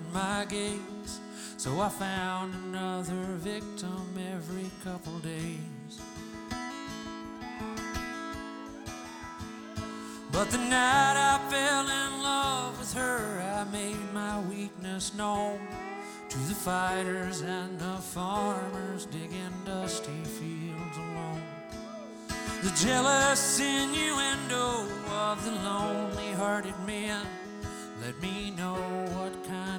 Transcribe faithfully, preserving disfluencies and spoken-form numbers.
my gaze, so I found another victim every couple days. But the night I fell in love with her, I made my weakness known to the fighters and the farmers digging dusty fields alone. The jealous innuendo of the lonely-hearted men let me know what kind